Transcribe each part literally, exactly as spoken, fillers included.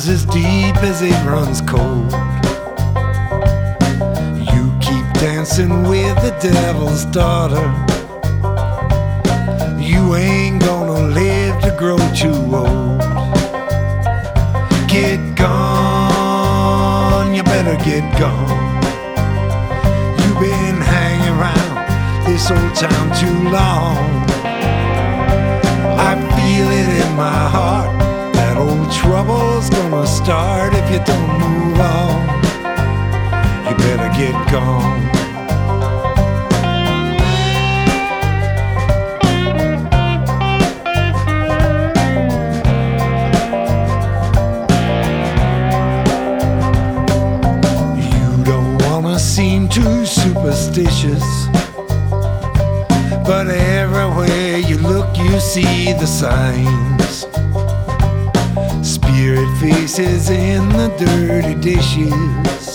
runs as deep as it runs cold. You keep dancing with the devil's daughter. You ain't gonna live to grow too old. Get gone, you better get gone. You've been hanging around this old town too long. I feel it in my heart, that old trouble's gonna start if you don't move on. You better get gone. Seem too superstitious, but everywhere you look you see the signs. Spirit faces in the dirty dishes,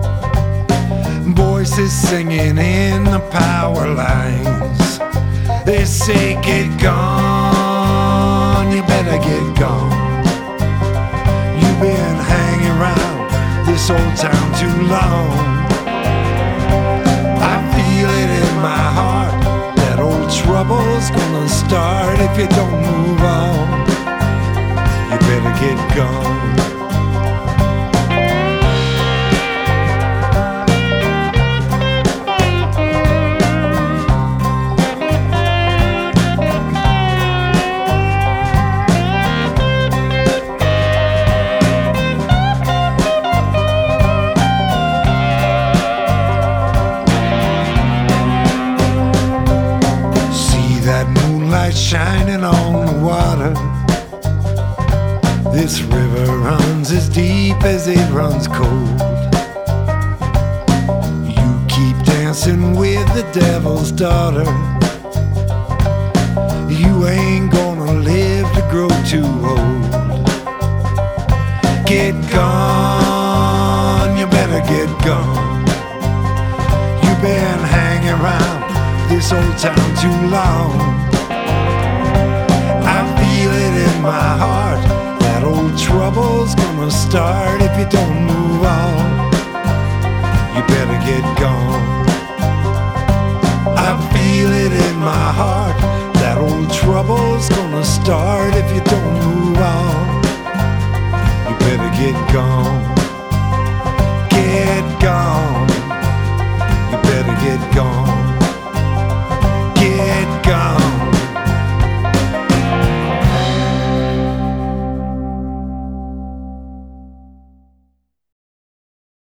voices singing in the power lines. They say get gone, you better get gone. You've been hanging around this old town too long. My heart, that old trouble's gonna start if you don't move on. You better get gone. Shining on the water, this river runs as deep as it runs cold. You keep dancing with the devil's daughter. You ain't gonna live to grow too old. Get gone, you better get gone. You've been hanging around this old town too long. My heart, that old trouble's gonna start if you don't move on. You better get gone. I feel it in my heart, that old trouble's gonna start if you don't move on. You better get gone.